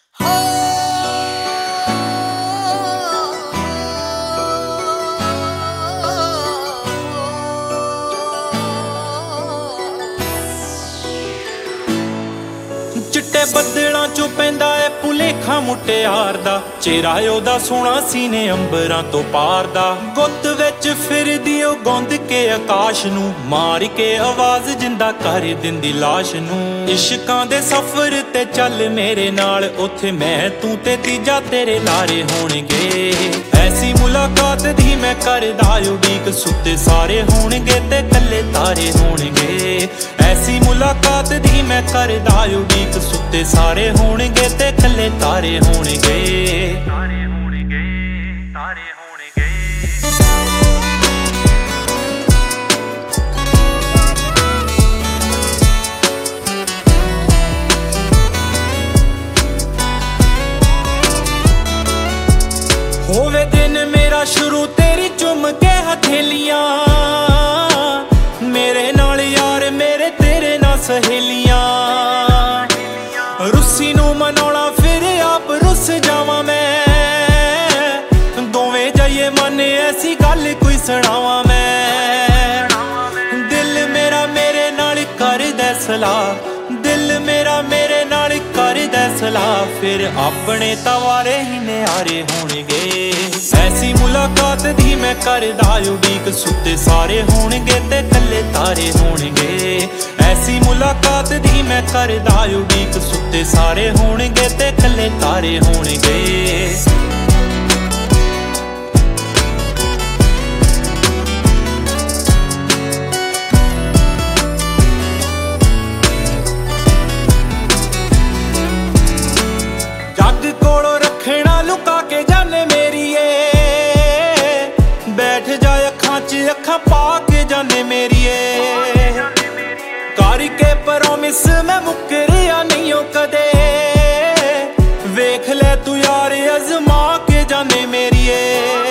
चिट्टे बदलां चों पैंदा ऐ भुलेखा मुटियार दा चेहरा ओहदा सोहना सीने अंबरां तो पार दा गुत्त विच फिरदी ओ गौंद के आकाश नूं मार के आवाज़ जिंदा कर दिंदी लाश नूं इश्कां दे सफर ते चल मेरे नाल उत्थे मैं तू ते तीजा तेरे लारे होणगे ऐसी मुलाकात दी मैं करदा उड़ीक सुत्ते सारे होणगे ते कल्ले तारे होणगे ऐसी मुलाकात दी मैं करदा उड़ीक सुत्ते सारे होणगे ते कल्ले तारे होणगे तारे होणगे तारे होणगे होवे दिन मेरा शुरू तेरी चुम के हथेलियां मेरे नाल यार मेरे तेरे ना सहेलियां रुस्सी नूं मनाउणा फिर आप रुस जावां मैं दोवें जाइए मन ऐसी गल कोई सुणावां मैं दिल मेरा मेरे नाल करदा सलाह दिल मेरा मेरे नाल करदा सलाह फिर अपने तवारे ही नियारे होणगे ऐसी मुलाकात दी मैं करदा उड़ीक सुत्ते सारे होणगे ते कल्ले तारे होणगे ऐसी मुलाकात दी मैं करदा उड़ीक सुत्ते सारे होणगे ते कल्ले तारे होणगे जग कोलों रखना लुका के जाने मेरीए बैठ जाए अखां च अखां पा के जाने मेरीए करके प्रॉमिस मैं मुकरिया नहीं हो कदे वेख ले तू यार अजमा के जाने मेरीए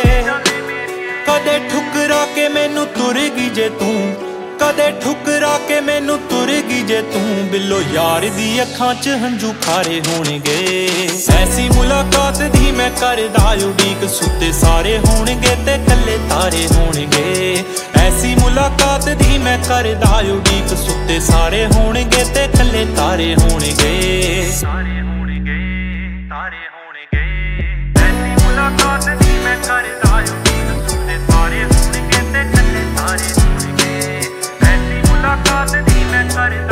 कदे ठुकरा के मैनू तुर गई जे तू कदे ठुकरा के मैनू तुर गई जे तू बिलो यार दी अखां च हंझू खारे होणगे ऐसी मुलाकात दी मैं करदा उड़ीक सुत्ते सारे होणगे ते कल्ले तारे होणगे ऐसी मुलाकात दी मैं करदा उड़ीक सुत्ते सारे होणगे ते कल्ले तारे होणगे तारे होणगे तारे होणगे ऐसी मुलाकात दी मैं करदा उड़ीक सुत्ते सारे होणगे ते कल्ले तारे होणगे ऐसी मुलाकात दी मैं करदा